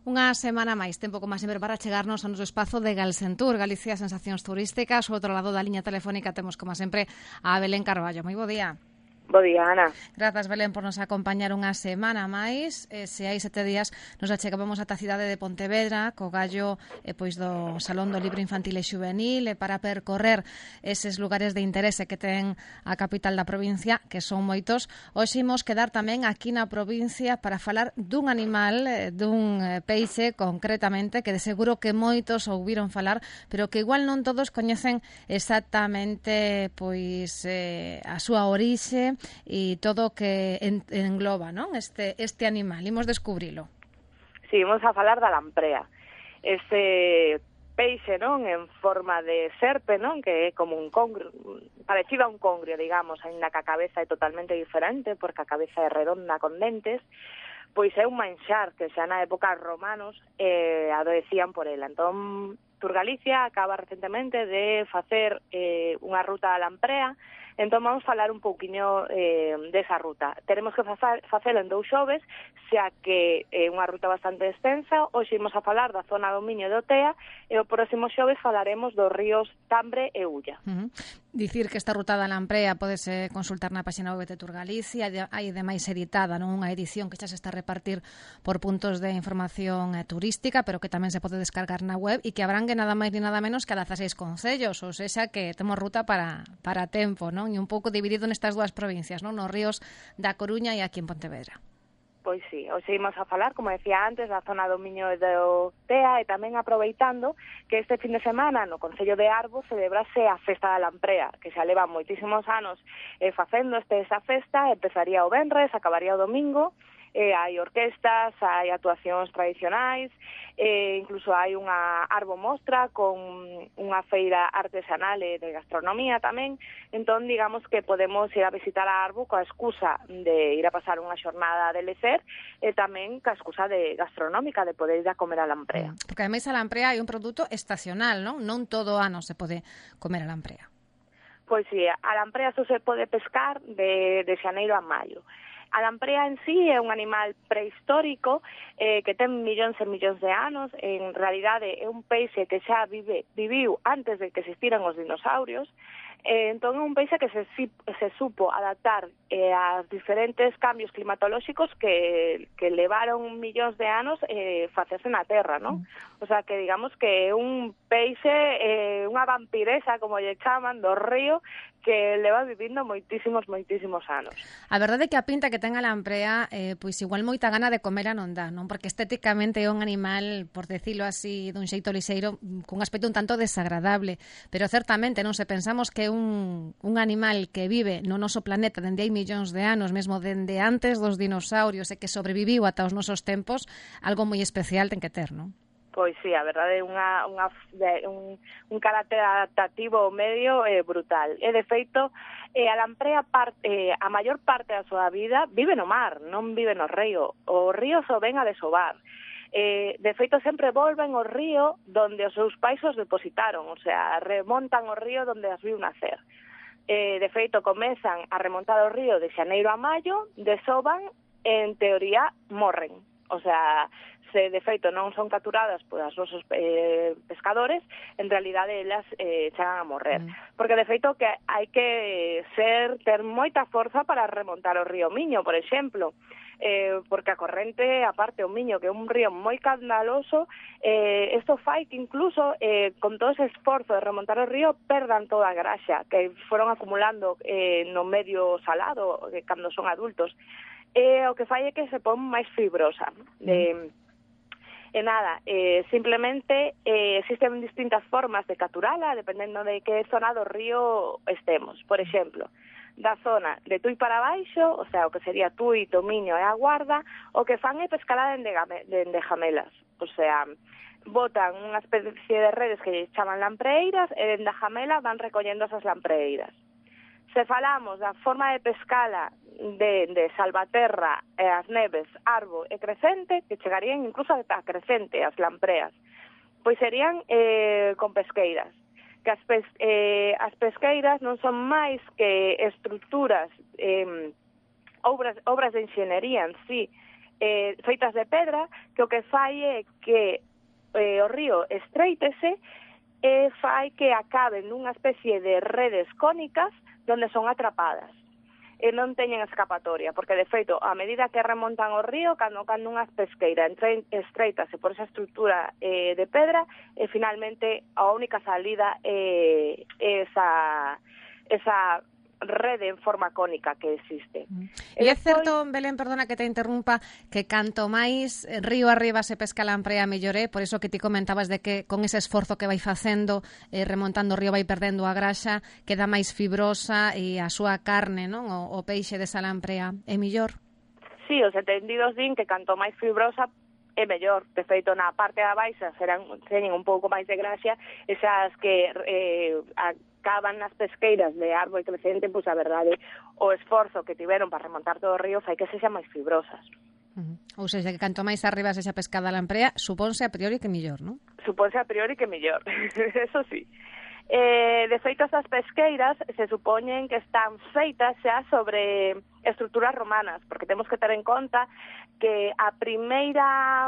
Unha semana máis, tempo como sempre para chegarnos ao noso espazo de Galsentur, Galicia Sensacións Turísticas. Ao outro lado da liña telefónica temos, como sempre, a Belén Carballo. Moi bo día. Bo día, Ana. Grazas, Belén, por nos acompañar unha semana máis. Se hai 7 días nos achegábamos ata a cidade de Pontevedra co gallo pois do Salón do Libro Infantil e Xuvenil para percorrer eses lugares de interese que ten a capital da provincia, que son moitos. Hoxe imos quedar tamén aquí na provincia para falar dun animal, dun peixe concretamente, que de seguro que moitos ouviron falar, pero que igual non todos coñecen exactamente pois a súa orixe e todo o que engloba, non? Este animal, imos descubrilo. Sí, imos a falar da lamprea. Este peixe, non, en forma de serpe, non, que é como un congrio, parecido a un congrio, digamos, aínda que a cabeza é totalmente diferente, porque a cabeza é redonda con dentes, pois é un manxar que xa na época romanos adoecían por ela. Entón, Tour Galicia acaba recentemente de facer unha ruta a lamprea. Entón vamos falar un pouquiño desa ruta. Teremos que facela en 2 xoves, xa que é unha ruta bastante extensa. Hoxe imos a falar da zona do Miño e do Tea e o próximo xoves falaremos dos ríos Tambre e Ulla. Dicir que esta ruta da lamprea podese consultar na página web de Tour Galicia. Hai ademais editada, non, unha edición que xa se está a repartir por puntos de información turística, pero que tamén se pode descargar na web e que abrangue nada máis ni nada menos que a 16 concellos, ou sexa que temos ruta para tempo, non? E un pouco dividido nestas dúas provincias, non? Nos ríos da Coruña e aquí en Pontevedra. Pois sí, hoxe imos a falar, como decía antes, da zona do Miño e do Tea, e tamén aproveitando que este fin de semana no Concello de Arbo celebrase a Festa da Lamprea, que xa leva moitísimos anos facendo esa festa. Empezaría o venres, acabaría o domingo. Hai orquestas, hai actuacións tradicionais, incluso hai unha arbo mostra con unha feira artesanal e de gastronomía tamén. Entón, digamos que podemos ir a visitar a Arbo coa excusa de ir a pasar unha xornada de lecer e tamén coa excusa de gastronómica, de poder ir a comer a lamprea. Porque ademais a lamprea é un produto estacional, non? Non todo o ano se pode comer a lamprea. Pois sí, a lamprea só se pode pescar de xaneiro a maio. A lamprea en sí é un animal prehistórico que ten millóns e millóns de anos. En realidade é un peixe que xa viviu antes de que existiran os dinosaurios. Entón é un peixe que se supo adaptar a diferentes cambios climatolóxicos que levaron millóns de anos facerse na Terra, non? O sea, que digamos que é un peixe, unha vampiresa, como lle chaman, do río, que leva vivindo moitísimos anos. A verdade é que a pinta que ten a lamprea, pois igual moita gana de comer non dá, non? Porque estéticamente é un animal, por decirlo así, dun xeito lixeiro, cun aspecto un tanto desagradable, pero certamente, non se pensamos que é un animal que vive no noso planeta dende hai millóns de anos, mesmo dende antes dos dinosaurios e que sobreviviu ata os nosos tempos, algo moi especial ten que ter, non? Pois sí, a verdade é un carácter adaptativo ao medio brutal. E de feito, a lamprea a maior parte da súa vida vive no mar, non vive no río. O río só ven a desovar. De feito, sempre volven ao río donde os seus pais os depositaron, o sea, remontan ao río donde as viu nacer. De feito, comezan a remontar o río de xaneiro a maio, desovan e, en teoría, morren. O sea, se de feito non son capturadas por os nosos pescadores, en realidade elas chegan a morrer. Porque de feito que hai que ter moita forza para remontar o río Miño, por exemplo, porque a corrente, aparte o Miño, que é un río moi caudaloso, isto fai que incluso con todo ese esforzo de remontar o río perdan toda a graxa que foron acumulando no medio salado cando son adultos. O que fai é que se pon máis fibrosa. E nada, simplemente existen distintas formas de capturala dependendo de que zona do río estemos. Por exemplo, da zona de Tui para baixo, o sea, o que sería Tui, Tomiño e a Guarda, o que fan é pescala dende jamelas. O sea, botan unha especie de redes que chaman lampreeiras e dende a jamela van recollendo esas lampreeiras. Se falamos da forma de pescala de Salvaterra, as Neves, Arbo e Crecente, que chegarían incluso a Crecente, as lampreas, pois serían con pesqueiras. Que as pesqueiras non son máis que estruturas, obras de enxenería en sí, feitas de pedra, que o que fai é que o río estreítese e fai que acaben nunha especie de redes cónicas donde son atrapadas e non teñen escapatoria, porque de feito, a medida que remontan o río, cando nunhas pesqueiras estreitase por esa estrutura de pedra, e finalmente a única salida é esa rede en forma cónica que existe. E é certo, Belén, perdona que te interrumpa, que canto máis río arriba se pesca a lamprea melloré, por iso que ti comentabas de que con ese esforzo que vai facendo, remontando o río vai perdendo a graxa, queda máis fibrosa e a súa carne, non? O peixe desa lamprea é mellor? Sí, os entendidos din que canto máis fibrosa é mellor. De feito, na parte da baixa teñen un pouco máis de graxa, esas que acaban nas pesqueiras de árbol crecente, pois a verdade, o esforzo que tiveron para remontar todo o río fai que sexan máis fibrosas. Ou seja, que canto máis arriba sexa pescada a lamprea, supónse a priori que mellor, non? Supónse a priori que mellor, eso sí. De feito, estas pesqueiras se supoñen que están feitas xa sobre estruturas romanas, porque temos que ter en conta que a primeira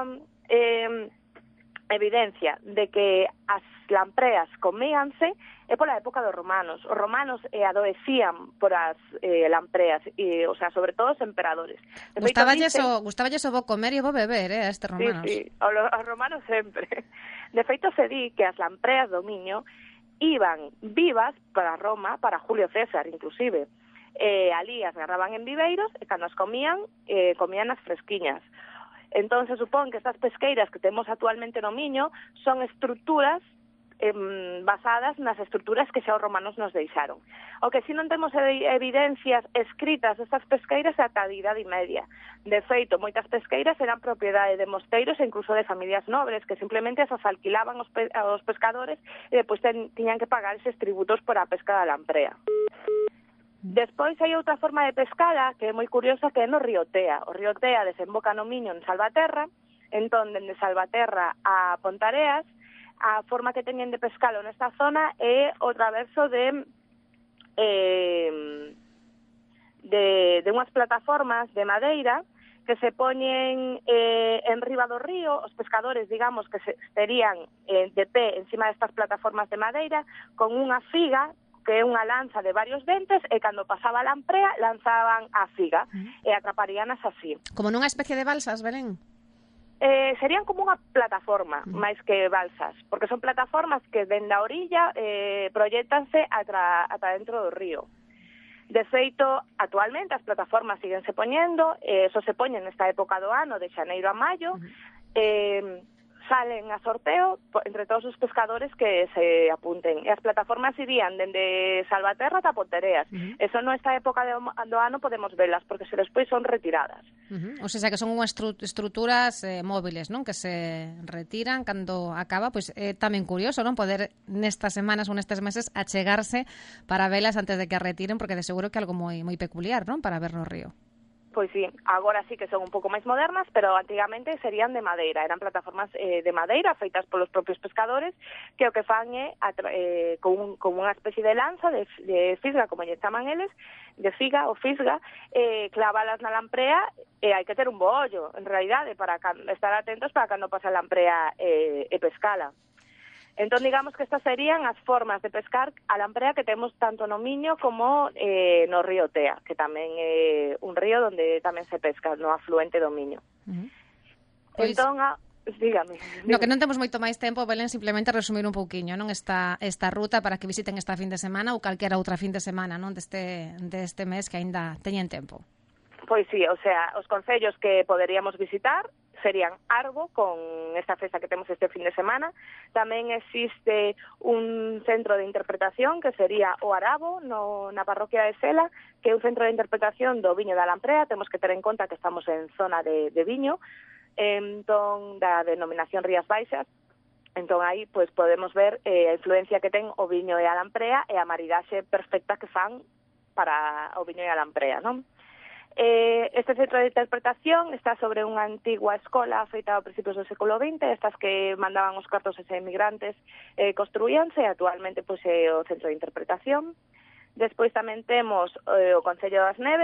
evidencia de que as lampreas comíanse é pola época dos romanos. Os romanos adoecían por as lampreas, o sea, sobre todo os emperadores. Gustáballes o bo comer e o bo beber, a estes romanos. Sí, os romanos sempre. De feito, se di que as lampreas do Miño iban vivas para Roma, para Julio César, inclusive. Alí as agarraban en viveiros e cando as comían as fresquiñas. Entón, se supón que estas pesqueiras que temos actualmente no Miño son estruturas basadas nas estruturas que xa os romanos nos deixaron. O que si non temos evidencias escritas destas pesqueiras é ata a Idade Media. De feito, moitas pesqueiras eran propiedade de mosteiros e incluso de familias nobres que simplemente as alquilaban aos pescadores e depois tiñan que pagar eses tributos por a pesca da lamprea. Despois hai outra forma de pescada que é moi curiosa, que é no río Tea. O río Tea desemboca no Miño en Salvaterra, entón, dende Salvaterra a Pontareas, a forma que teñen de pescalo nesta zona é o traverso de unhas plataformas de madeira que se poñen en riba do río. Os pescadores, digamos, que estarían de pé encima destas plataformas de madeira con unha figa, que é unha lanza de varios dentes, e cando pasaba a lamprea lanzaban a figa e atraparíanas así. Como nunha especie de balsas, Belén? Serían como unha plataforma, máis que balsas, porque son plataformas que dende a orilla proyectanse ata dentro do río. De feito, actualmente as plataformas síguense poñendo, só se poñen nesta época do ano, de xaneiro a maio, salen a sorteo entre todos os pescadores que se apunten. E as plataformas irían dende Salvaterra ata Pontereas. Eso nesta época do ano podemos velas, porque se despois son retiradas. O sea, que son unhas estruturas móviles, non? Que se retiran cando acaba. Pois é tamén curioso, non? Poder nestas semanas ou nestes meses achegarse para velas antes de que a retiren, porque de seguro que é algo moi peculiar, non? Para ver no río. Pois sí, agora sí que son un pouco máis modernas, pero antigamente serían de madeira, eran plataformas de madeira feitas polos propios pescadores, que o que fan é con unha especie de lanza de fisga, como lle chaman eles, de figa ou fisga, clavalas na lamprea, e hai que ter un bo ollo, en realidade, para estar atentos para cando pasa a lamprea e pescala. Entón, digamos que estas serían as formas de pescar a lamprea que temos tanto no Miño como no río Tea, que tamén é un río onde tamén se pesca, no afluente do Miño. Pois... Entón, dígame. No, que non temos moito máis tempo, Belén, simplemente resumir un pouquiño, non, esta ruta para que visiten esta fin de semana ou calquera outra fin de semana, non, deste mes que aínda teñen tempo. Pois sí, o sea, os concellos que poderíamos visitar serían Arbo, con esta festa que temos este fin de semana. Tamén existe un centro de interpretación que sería o Arabo, na parroquia de Sela, que é un centro de interpretación do viño da lamprea. Temos que ter en conta que estamos en zona de viño, entón da denominación Rías Baixas. Entón aí pois podemos ver a influencia que ten o viño e a lamprea e a maridaxe perfecta que fan para o viño e a lamprea, non? Este centro de interpretación está sobre unha antigua escola feita a principios do século XX, estas que mandaban os cartos ese emigrantes construíanse, actualmente pois é o centro de interpretación. Despois tamén temos o Concello das Neves,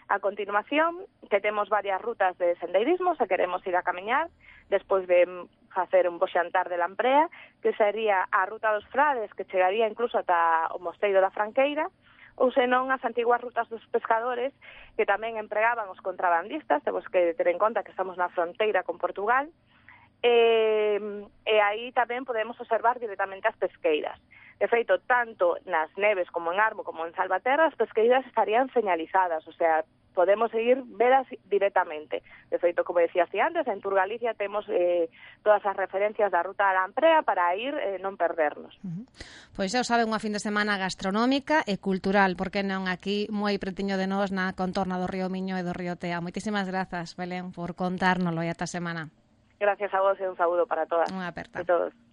A continuación, que temos varias rutas de sendeirismo, se queremos ir a camiñar, despois de facer un bo xantar de Lamprea, que sería a Ruta dos Frades, que chegaría incluso ata o Mosteiro da Franqueira, ou senón as antiguas rutas dos pescadores, que tamén empregaban os contrabandistas, temos que ter en conta que estamos na fronteira con Portugal, e aí tamén podemos observar directamente as pesqueiras. De feito, tanto nas neves como en Arbo como en Salvaterra, as pesqueiras estarían señalizadas, o sea, podemos seguir velas directamente. De feito, como decía así antes, en Tour Galicia temos todas as referencias da ruta da Lamprea para ir non perdernos. Pois xa o sabe, unha fin de semana gastronómica e cultural, porque non aquí moi pretiño de nós na contorna do río Miño e do río Tea. Moitísimas grazas, Belén, por contárnoslo e ata semana. Gracias a vos e un saúdo para todas. Unha aperta. E todos.